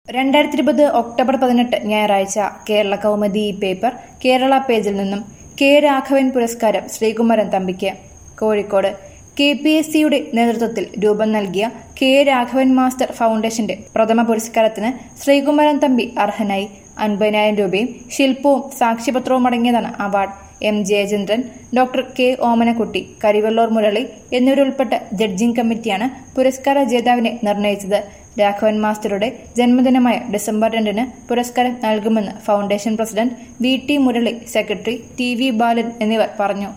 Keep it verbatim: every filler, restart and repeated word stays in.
രണ്ടായിരത്തി ഇരുപത് ഒക്ടോബർ പതിനെട്ട് ഞായറാഴ്ച കേരള കൗമുദി പേപ്പർ കേരള പേജിൽ നിന്നും കെ രാഘവൻ പുരസ്കാരം ശ്രീകുമാരൻ തമ്പിക്ക്. കോഴിക്കോട് കെ പി എസ് സിയുടെ നേതൃത്വത്തിൽ രൂപം നൽകിയ കെ രാഘവൻ മാസ്റ്റർ ഫൗണ്ടേഷന്റെ പ്രഥമ പുരസ്കാരത്തിന് ശ്രീകുമാരൻ തമ്പി അർഹനായി. അൻപതിനായിരം രൂപയും ശില്പവും സാക്ഷ്യപത്രവും അടങ്ങിയതാണ് award. M Jayachandran, doctor K Omanakutty, Karivellur Murali എന്നിവരുൾപ്പെട്ട ജഡ്ജിംഗ് കമ്മിറ്റിയാണ് പുരസ്കാര ജേതാവിനെ നിർണയിച്ചത്. രാഘവൻ മാസ്റ്ററുടെ ജന്മദിനമായ ഡിസംബർ രണ്ടിന് പുരസ്കാരം നൽകുമെന്ന് foundation president V T Murali, secretary T V Balan എന്നിവർ പറഞ്ഞു.